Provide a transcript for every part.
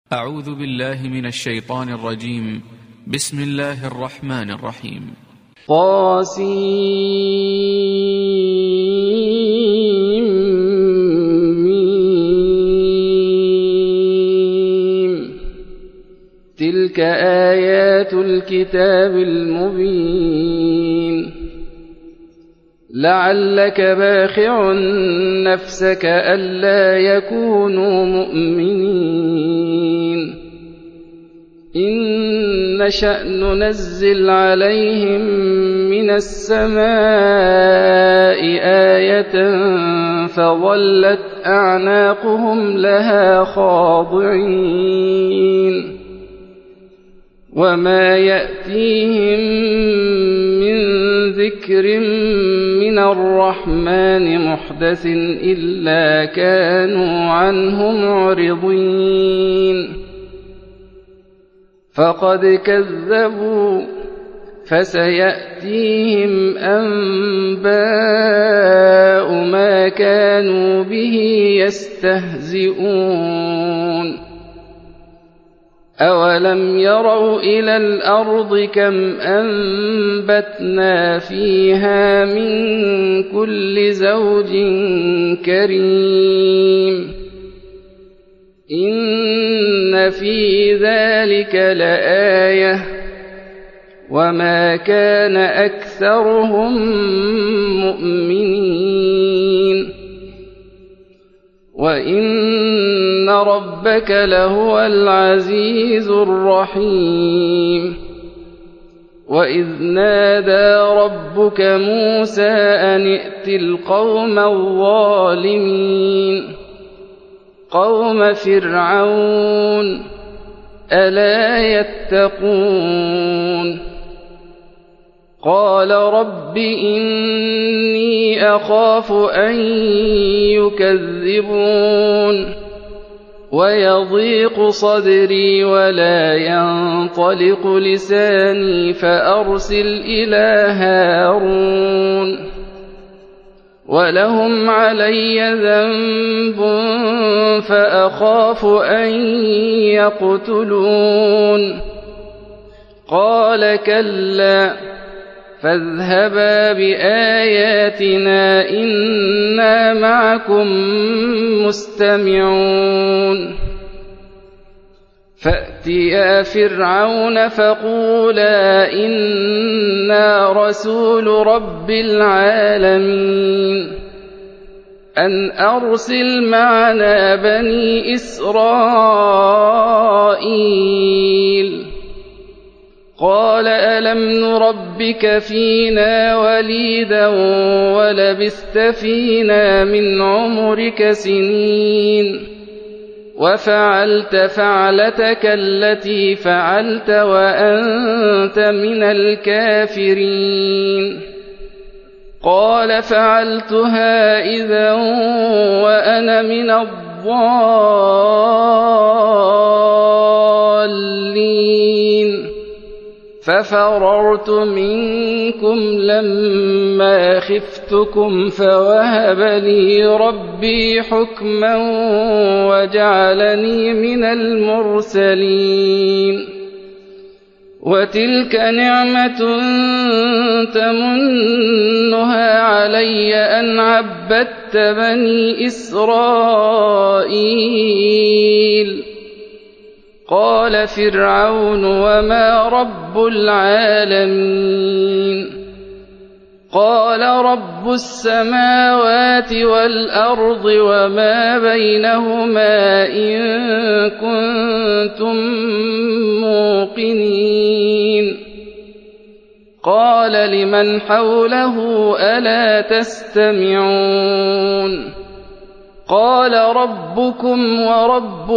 أعوذ بالله من الشيطان الرجيم. بسم الله الرحمن الرحيم. تلك آيات الكتاب المبين لعلك باخع نفسك ألا يكونوا مؤمنين إن نشأ ننزل عليهم من السماء آية فظلت أعناقهم لها خاضعين وما يأتيهم من ذكر من الرحمن محدث إلا كانوا عنه معرضين فقد كذبوا فسيأتيهم أنباء ما كانوا به يستهزئون أولم يروا إلى الأرض كم أنبتنا فيها من كل زوج كريم إن في ذلك لآية وما كان أكثرهم مؤمنين وإن ربك لهو العزيز الرحيم وإذ نادى ربك موسى أن ائت القوم الظالمين قوم فرعون ألا يتقون قال رب إني أخاف أن يكذبون ويضيق صدري ولا ينطلق لساني فأرسل إلى هارون ولهم علي ذنب فأخاف أن يقتلون قال كلا فاذهبا بآياتنا إنا معكم مستمعون فأتيا فرعون فقولا إنا رسول رب العالمين أن أرسل معنا بني إسرائيل قال ألم نربك فينا وليدا ولبثت فينا من عمرك سنين وفعلت فعلتك التي فعلت وأنت من الكافرين قال فعلتها إذا وأنا من الضالين ففررت منكم لما خفتكم فوهب لي ربي حكما وجعلني من المرسلين وتلك نعمة تمنها علي أن عبدت بني إسرائيل قال فرعون وما رب العالمين قال رب السماوات والأرض وما بينهما إن كنتم موقنين قال لمن حوله ألا تستمعون قال ربكم ورب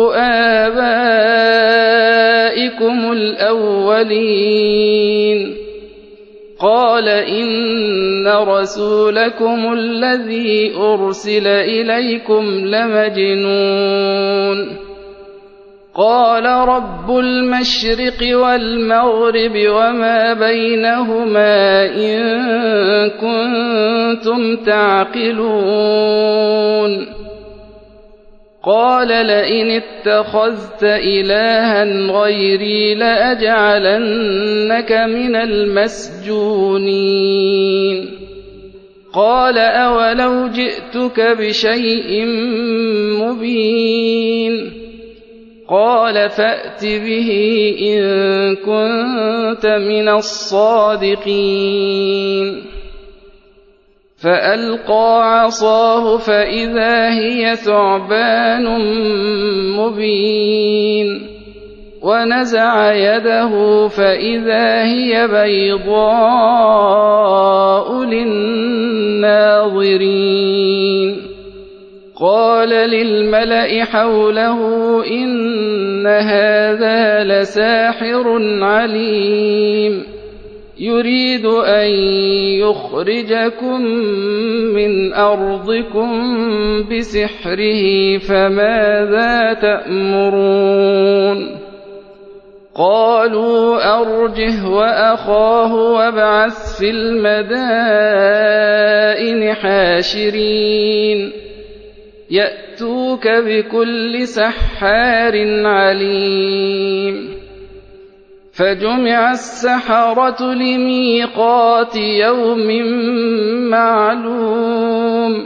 آبائكم الأولين قال إن رسولكم الذي أرسل إليكم لمجنون قال رب المشرق والمغرب وما بينهما إن كنتم تعقلون قال لئن اتخذت إلها غيري لأجعلنك من المسجونين قال أولو جئتك بشيء مبين قال فأت به إن كنت من الصادقين فألقى عصاه فإذا هي ثعبان مبين ونزع يده فإذا هي بيضاء للناظرين قال للملأ حوله إن هذا لساحر عليم يريد أن يخرجكم من أرضكم بسحره فماذا تأمرون قالوا أرجه وأخاه وابعث في المدائن حاشرين يأتوك بكل سحار عليم فجمع السحرة لميقات يوم معلوم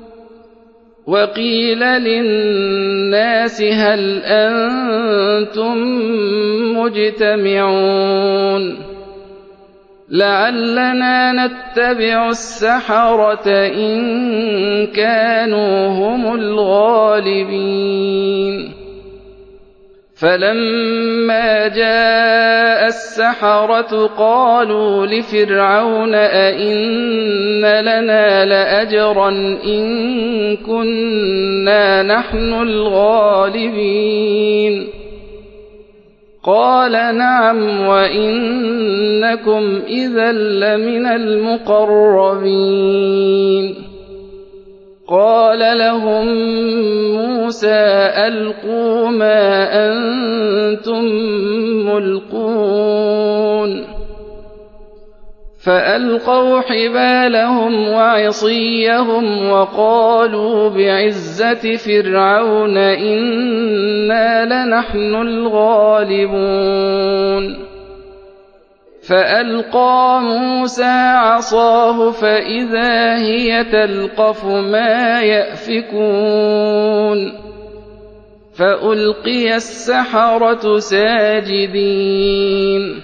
وقيل للناس هل أنتم مجتمعون لعلنا نتبع السحرة إن كانوا هم الغالبين فلما جاء السحرة قالوا لفرعون أئن لنا لأجرا إن كنا نحن الغالبين قال نعم وإنكم إذا لمن المقربين قال لهم موسى ألقوا ما أنتم ملقون فألقوا حبالهم وعصيهم وقالوا بعزة فرعون إنا لنحن الغالبون فألقى موسى عصاه فإذا هي تلقف ما يأفكون فألقي السحرة ساجدين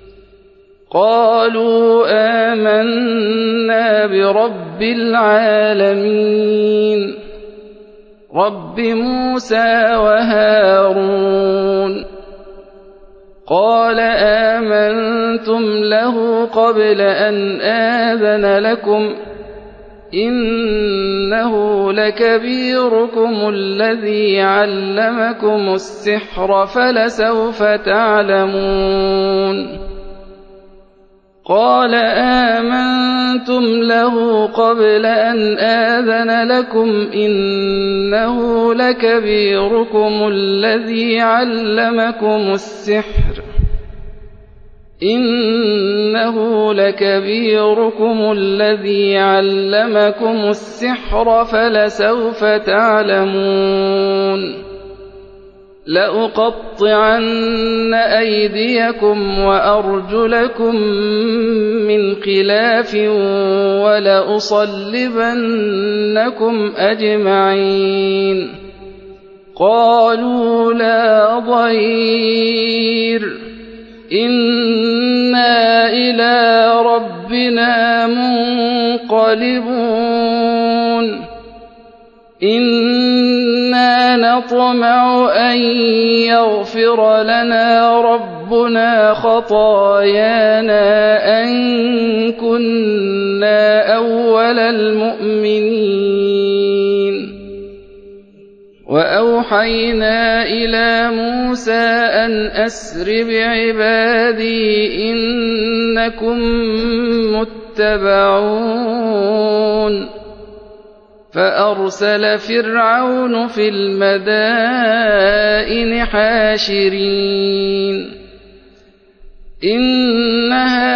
قالوا آمنا برب العالمين رب موسى وهارون قال آمنتم له قبل أن آذن لكم إنه لكبيركم الذي علمكم السحر فلسوف تعلمون قال آمنتم له قبل أن آذن لكم إنه لكبيركم الذي علمكم السحر فلسوف تعلمون لأقطعن أيديكم وأرجلكم من خلاف ولأصلبنكم أجمعين قالوا لا ضير إنا إلى ربنا منقلبون إنا نطمع أن يغفر لنا ربنا خطايانا أن كنا أول المؤمنين وأوحينا إلى موسى أن أسر بعبادي إنكم متبعون فأرسل فرعون في المدائن حاشرين إن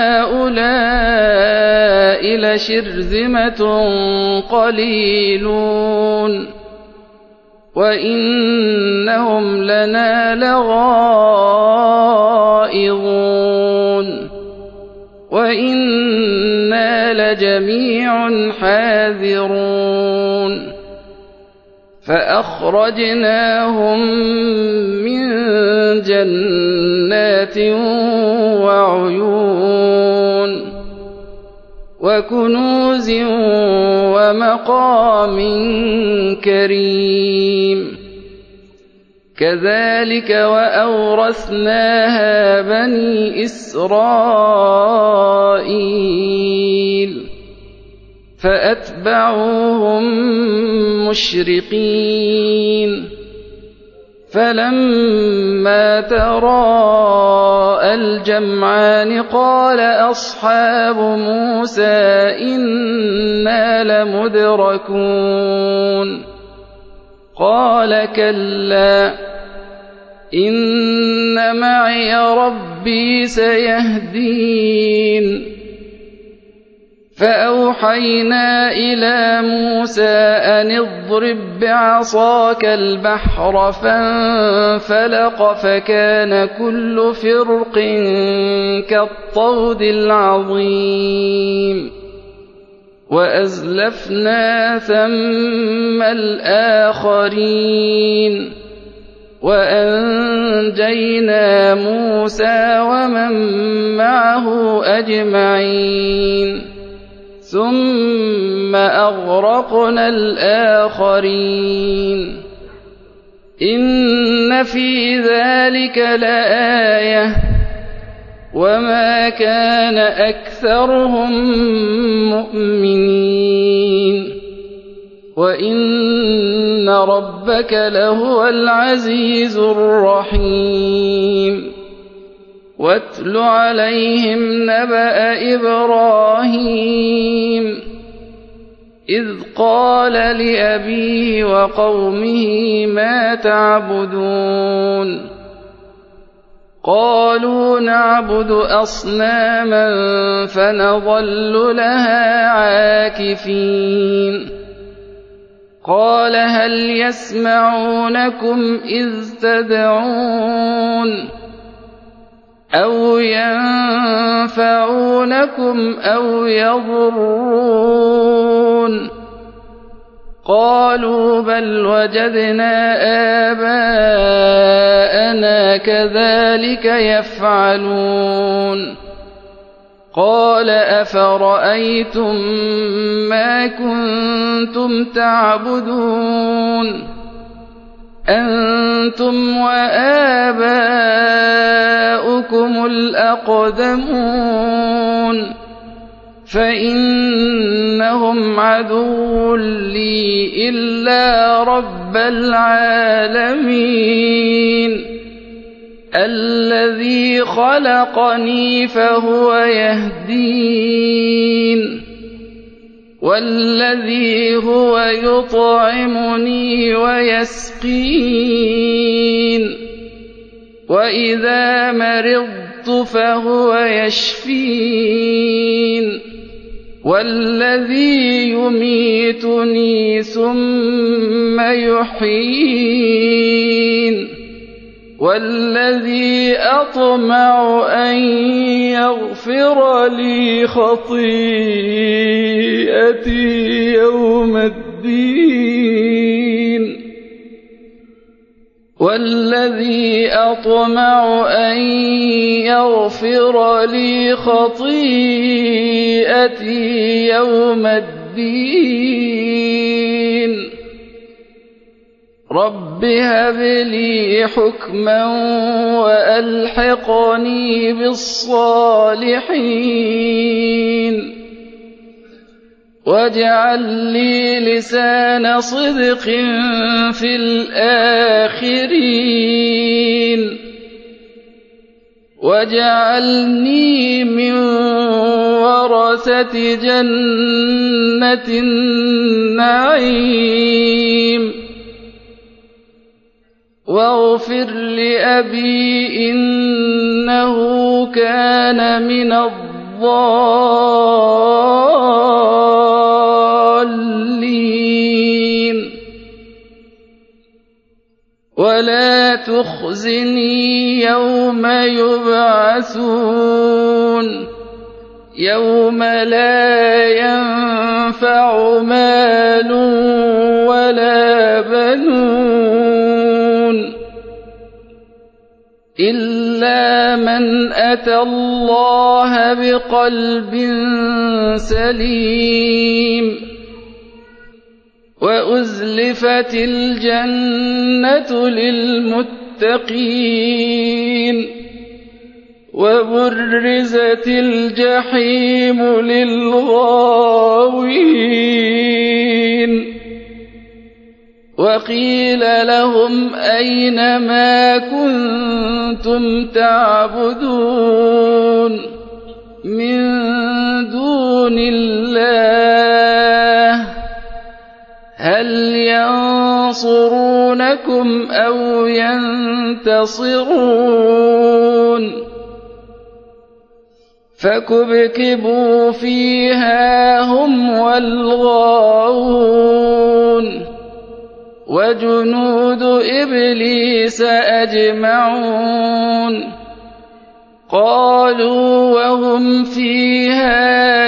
هؤلاء لشرذمة قليلون وإنهم لنا لغائظون وإنا لجميع حاذرون فأخرجناهم من جنات وعيون وكنوز ومقام كريم كذلك وأورثناها بني إسرائيل فأتبعوهم مشرقين فلما تراءى الجمعان قال أصحاب موسى إنا لمدركون قال كلا إن معي ربي سيهدين فأوحينا إلى موسى أن اضرب بعصاك البحر فانفلق فكان كل فرق كالطود العظيم وأزلفنا ثم الآخرين وأنجينا موسى ومن معه أجمعين ثم أغرقنا الآخرين إن في ذلك لآية وما كان أكثرهم مؤمنين وإن ربك لهو العزيز الرحيم واتل عليهم نبأ إبراهيم إذ قال لأبيه وقومه ما تعبدون قالوا نعبد أصناما فنظل لها عاكفين قال هل يسمعونكم إذ تدعون أو ينفعونكم أو يضرون قالوا بل وجدنا آباءنا كذلك يفعلون قال أفرأيتم ما كنتم تعبدون أنتم وآباؤكم الأقدمون فإنهم عدو لي إلا رب العالمين الذي خلقني فهو يهدين والذي هو يطعمني ويسقين وإذا مرضت فهو يشفين والذي يميتني ثم يحيين والذي أطمع أن يغفر لي خطيئتي يوم الدين والذي أطمع أن يغفر لي خطيئتي يوم الدين رب هب لي حكما وألحقني بالصالحين واجعل لي لسان صدق في الآخرين واجعلني من ورثة جنة النعيم واغفر لأبي إنه كان من الضالين ولا تخزني يوم يبعثون يوم لا ينفع مال ولا بنون إلا من أتى الله بقلب سليم وأزلفت الجنة للمتقين وبرزت الجحيم للغاوين وقيل لهم أين ما كنتم تعبدون من دون الله هل ينصرونكم أو ينتصرون فكبكبوا فيها هم والغاوون وجنود إبليس أجمعون قالوا وهم فيها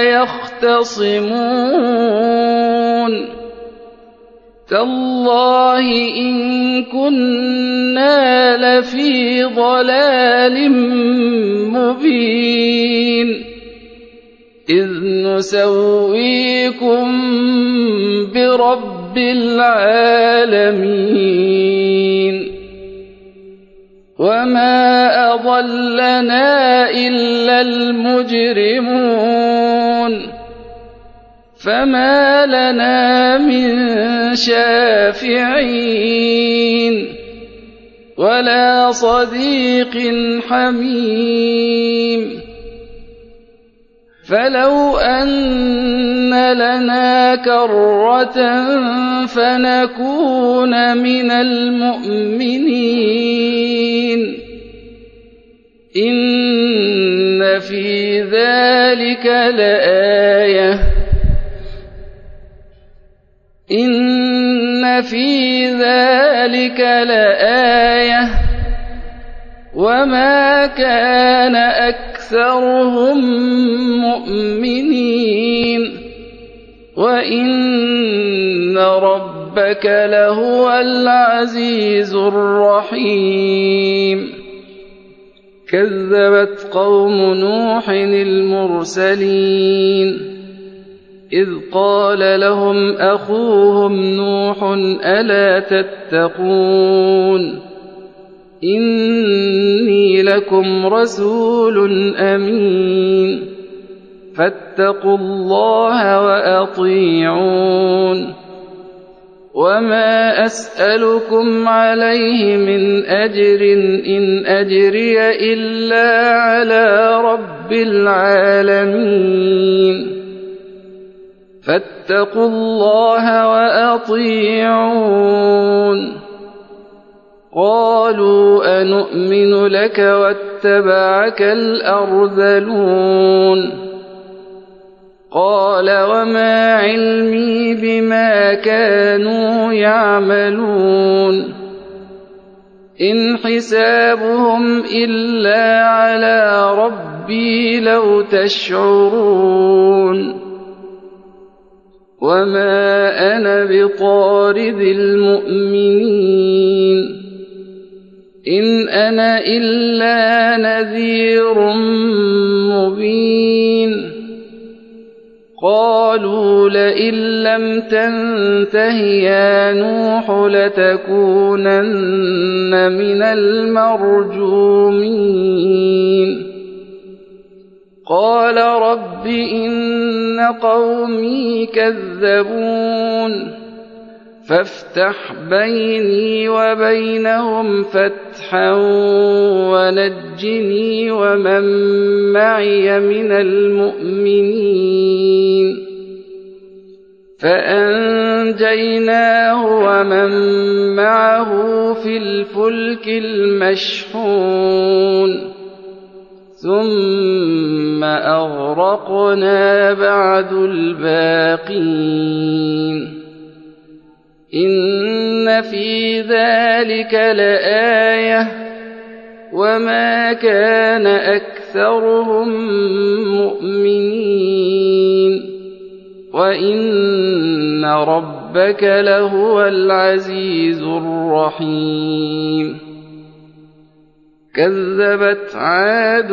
يختصمون تالله إن كنا لفي ضلال مبين إذ نسويكم برب العالمين وما أضلنا إلا المجرمون فما لنا من شافعين ولا صديق حميم فلو أن لنا كرة فنكون من المؤمنين إن في ذلك لآية إن في ذلك لآية وما كان أكثرهم مؤمنين وإن ربك لهو العزيز الرحيم كذبت قوم نوح المرسلين إذ قال لهم أخوهم نوح ألا تتقون إني لكم رسول أمين فاتقوا الله وأطيعون وما أسألكم عليه من أجر إن أجري إلا على رب العالمين فاتقوا الله وأطيعون قالوا أنؤمن لك واتبعك الأرذلون قال وما علمي بما كانوا يعملون إن حسابهم إلا على ربي لو تشعرون وما أنا بطارد المؤمنين إن أنا إلا نذير مبين قالوا لئن لم تنته يا نوح لتكونن من المرجومين قال رب إن قومي كذبون فافتح بيني وبينهم فتحا ونجني ومن معي من المؤمنين فأنجيناه ومن معه في الفلك المشحون ثم أغرقنا بعد الباقين إن في ذلك لآية وما كان أكثرهم مؤمنين وإن ربك لهو العزيز الرحيم كذبت عاد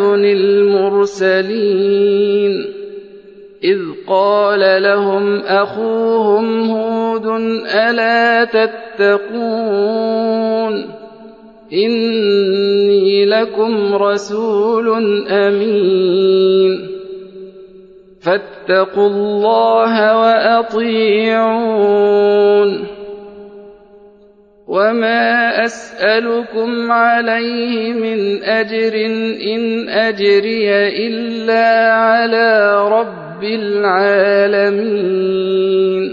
المرسلين إذ قال لهم أخوهم هود ألا تتقون إني لكم رسول أمين فاتقوا الله وأطيعون وما أسألكم عليه من أجر إن أجري إلا على رب العالمين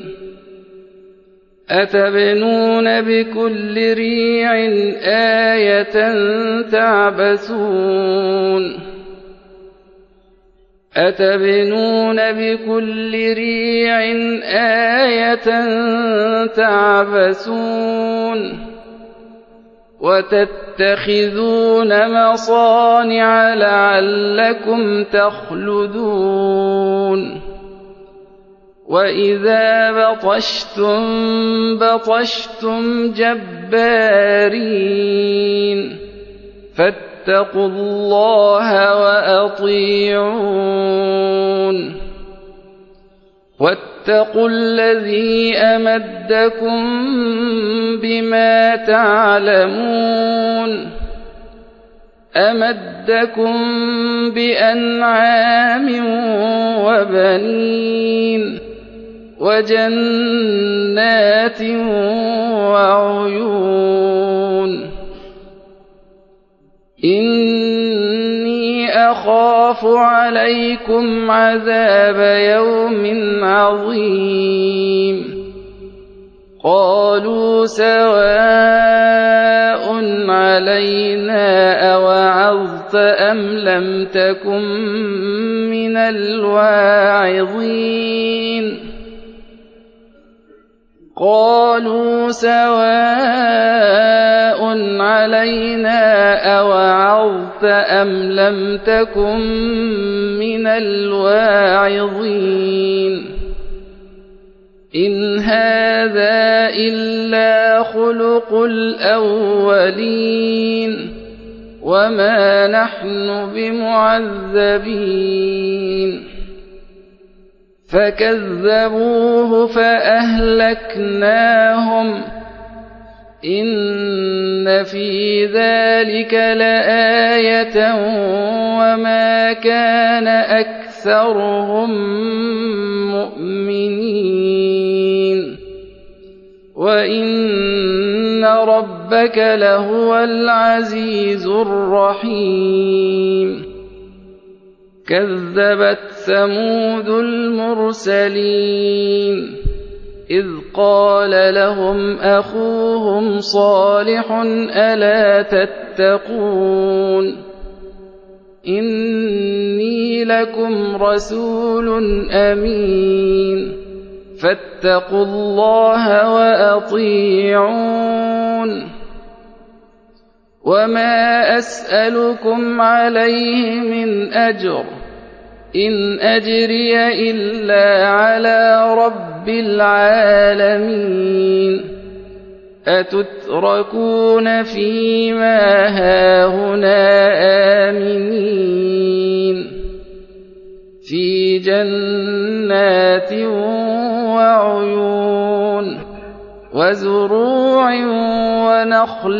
أتبنون بكل ريع آية تعبثون أتبنون بكل ريع آية تعبثون وتتخذون مصانع لعلكم تخلدون وإذا بطشتم بطشتم جبارين فاتقوا الله وأطيعون واتقوا الذي أمدكم بما تعلمون أمدكم بأنعام وبنين وجنات وعيون إني أخاف عليكم عذاب يوم عظيم قالوا سواء علينا أوعظت أم لم تكن من الواعظين قالوا سواء علينا أوعظت أم لم تكن من الواعظين إن هذا إلا خلق الأولين وما نحن بمعذبين فكذبوه فأهلكناهم إن في ذلك لآية وما كان أكثرهم مؤمنين وإن ربك لهو العزيز الرحيم كذبت ثمود المرسلين إذ قال لهم أخوهم صالح ألا تتقون إني لكم رسول أمين فاتقوا الله وأطيعون وما أسألكم عليه من أجر إن أجري إلا على رب العالمين أتتركون فيما هاهنا آمنين في جنات وعيون وزروع ونخل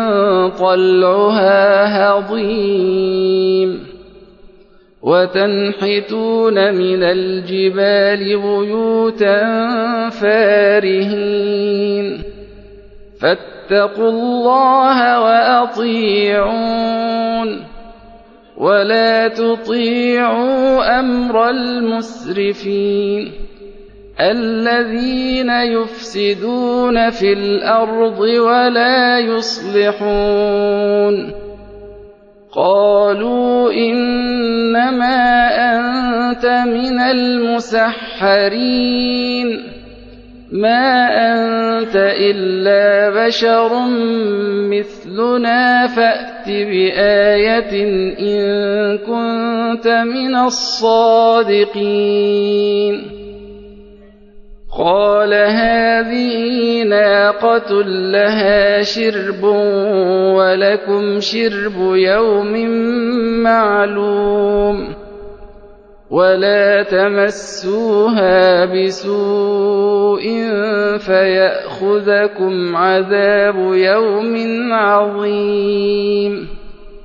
طلعها هضيم وتنحتون من الجبال بيوتا فارهين فاتقوا الله وأطيعون ولا تطيعوا أمر المسرفين الذين يفسدون في الأرض ولا يصلحون قالوا إنما أنت من المسحرين ما أنت إلا بشر مثلنا فأت بآية إن كنت من الصادقين قال هذه ناقة لها شرب ولكم شرب يوم معلوم ولا تمسوها بسوء فيأخذكم عذاب يوم عظيم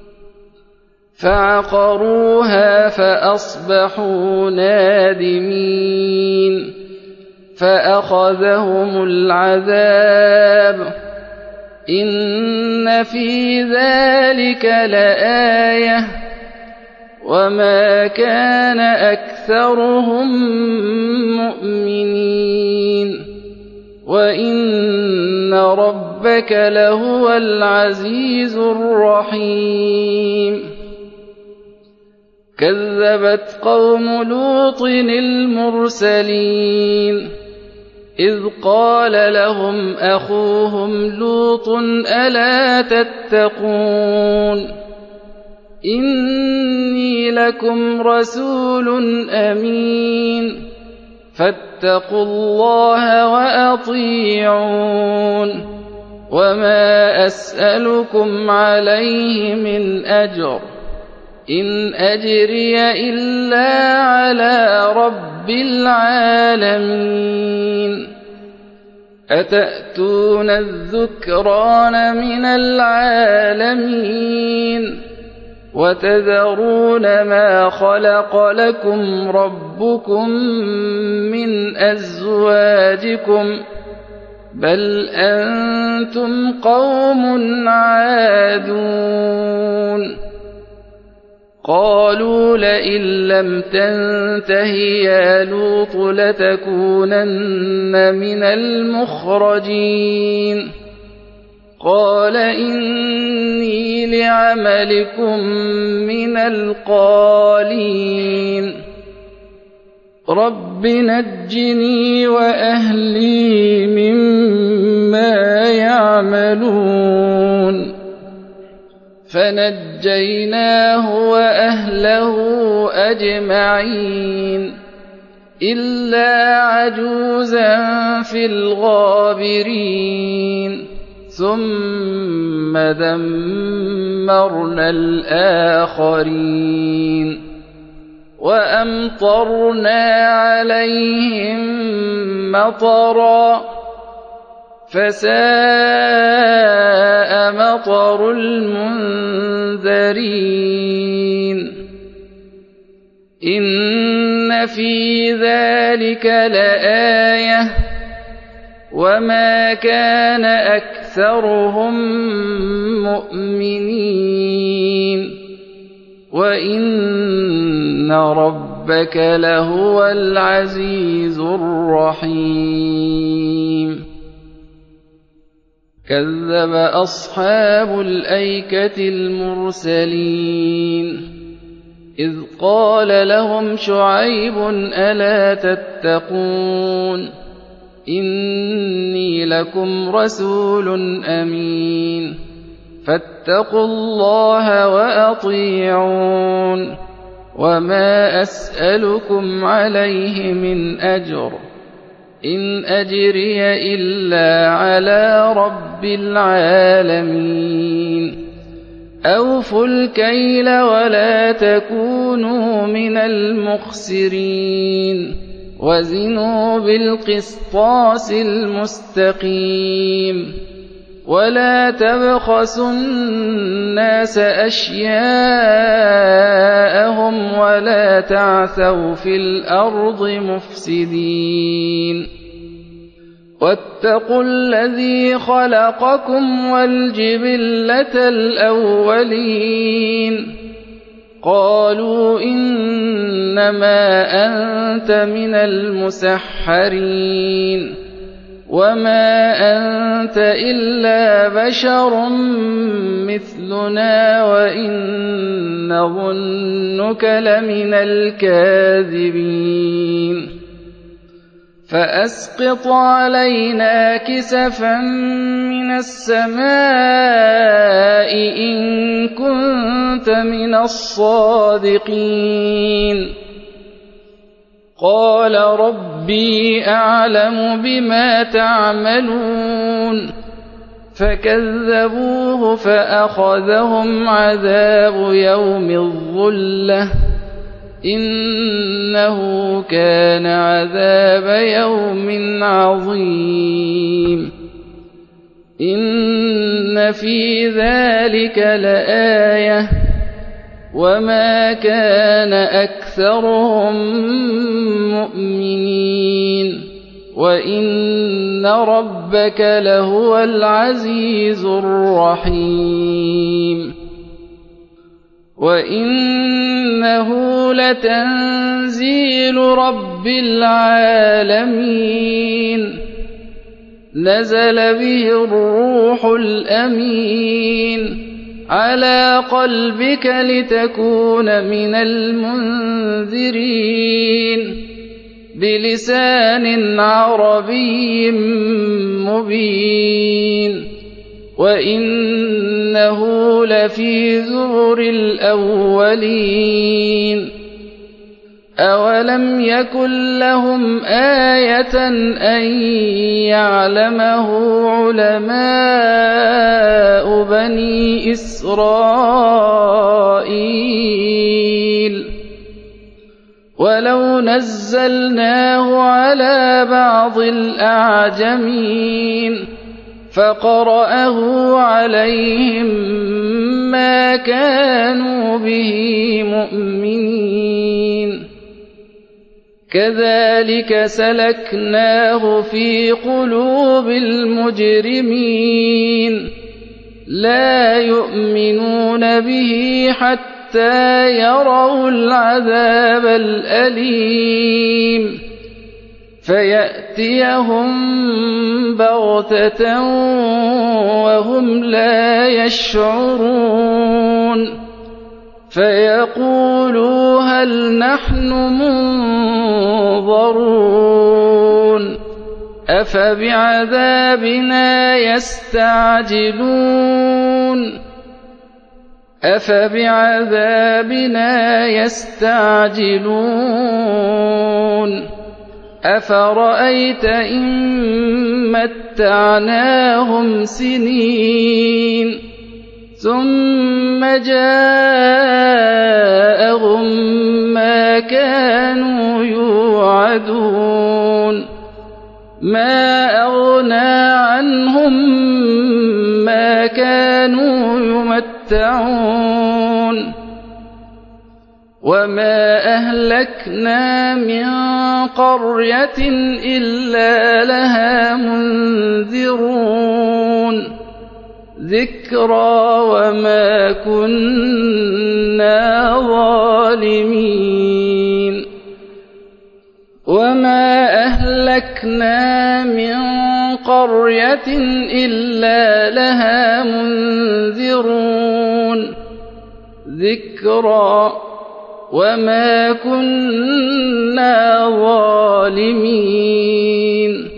فعقروها فأصبحوا نادمين فأخذهم العذاب إن في ذلك لآية وما كان أكثرهم مؤمنين وإن ربك لهو العزيز الرحيم كذبت قوم لوط المرسلين إذ قال لهم أخوهم لوط ألا تتقون إني لكم رسول أمين فاتقوا الله وأطيعون وما أسألكم عليه من أجر إن أجري إلا على رب العالمين أتأتون الذكران من العالمين وتذرون ما خلق لكم ربكم من أزواجكم بل أنتم قوم عادون قالوا لئن لم تنته يا لوط لتكونن من المخرجين قال إني لعملكم من القالين رب نجني وأهلي مما يعملون فنجيناه وأهله أجمعين إلا عجوزا في الغابرين ثم دمرنا الآخرين وأمطرنا عليهم مطرا فساء مطر المنذرين إن في ذلك لآية وما كان أكثرهم مؤمنين وإن ربك لهو العزيز الرحيم كذب أصحاب الأيكة المرسلين إذ قال لهم شعيب ألا تتقون إني لكم رسول أمين فاتقوا الله وأطيعون وما أسألكم عليه من أجر إن أجري إلا على رب العالمين أوفوا الكيل ولا تكونوا من المخسرين وزنوا بالقسطاس المستقيم ولا تبخسوا الناس أشياءهم ولا تعثوا في الأرض مفسدين واتقوا الذي خلقكم والجبلة الأولين قالوا إنما أنت من المسحرين وما أنت إلا بشر مثلنا وإن نظنك لمن الكاذبين فأسقط علينا كسفا من السماء إن كنت من الصادقين. قال ربي أعلم بما تعملون. فكذبوه فأخذهم عذاب يوم الظلة إنه كان عذاب يوم عظيم. إن في ذلك لآية وما كان أكثرهم مؤمنين وإن ربك لهو العزيز الرحيم. وإنه لتنزيل رب العالمين نزل به الروح الأمين على قلبك لتكون من المنذرين بلسان عربي مبين. وإنه لفي زبر الأولين. أولم يكن لهم آية أن يعلمه علماء بني إسرائيل ولو نزلناه على بعض الأعجمين فقرأه عليهم ما كانوا به مؤمنين. كذلك سلكناه في قلوب المجرمين لا يؤمنون به حتى يروا العذاب الأليم فيأتيهم بغتة وهم لا يشعرون فيقولوا هل نحن منظرون أفبعذابنا يستعجلون أفرأيت إن متعناهم سنين ثم جاءهم ما كانوا يوعدون ما أغنى عنهم ما كانوا يمتعون وما أهلكنا من قرية إلا لها منذرون ذكرى وما كنا ظالمين وما أهلكنا من قرية إلا لها منذرون ذكرى وما كنا ظالمين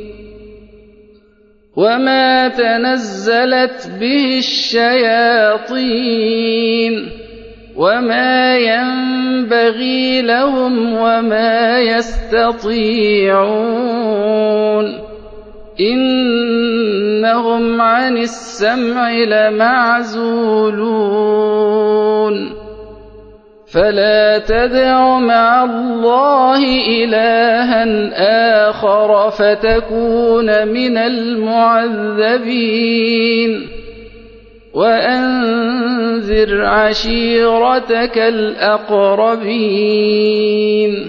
وما تنزلت به الشياطين وما ينبغي لهم وما يستطيعون إنهم عن السمع لمعزولون فلا تدع مع الله إلها آخر فتكون من المعذبين وأنذر عشيرتك الأقربين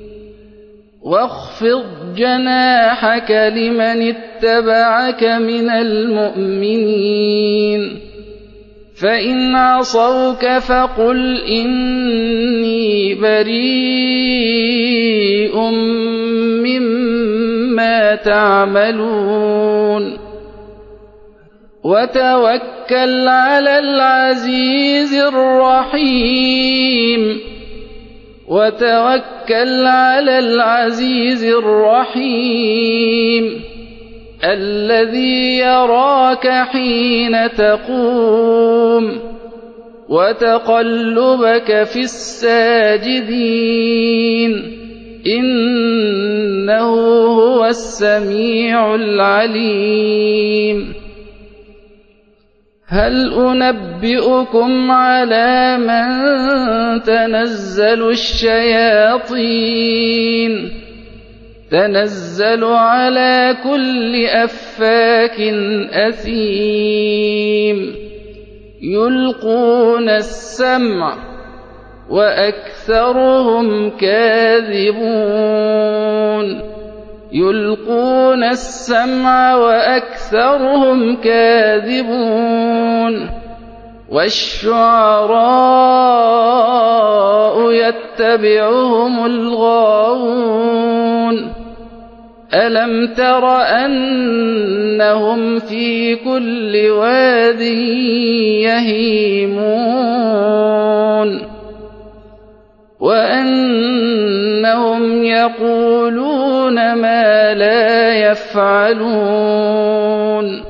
واخفض جناحك لمن اتبعك من المؤمنين فإن عصوك فقل إني بريء مما تعملون وتوكل على العزيز الرحيم وتوكل على العزيز الرحيم الذي يراك حين تقوم وتقلبك في الساجدين إنه هو السميع العليم. هل أنبئكم على من تنزل الشياطين تنزل على كل أفاك أثيم يلقون السمع وأكثرهم كاذبون يلقون السمع وأكثرهم كاذبون والشعراء يتبعهم الغاوون ألم تر أنهم في كل واد يهيمون وأنهم يقولون ما لا يفعلون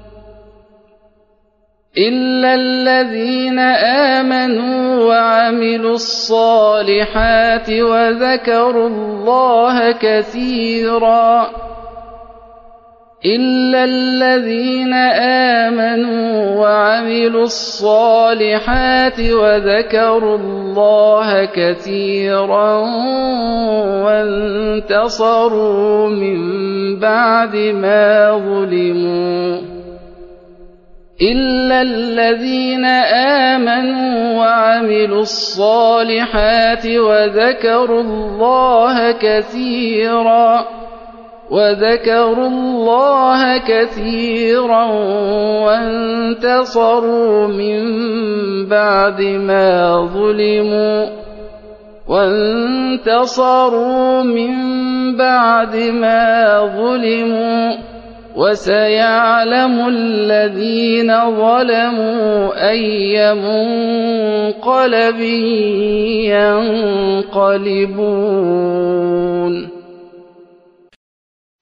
إلا الذين آمنوا وعملوا الصالحات وذكروا الله كثيرا إلا الذين آمنوا وعملوا الصالحات وذكروا الله كثيرا وانتصروا من بعد ما ظلموا إلا الذين آمنوا وعملوا الصالحات وذكروا الله كثيرا وانتصروا من بعد ما ظلموا وسيعلم الذين ظلموا أي منقلب ينقلبون.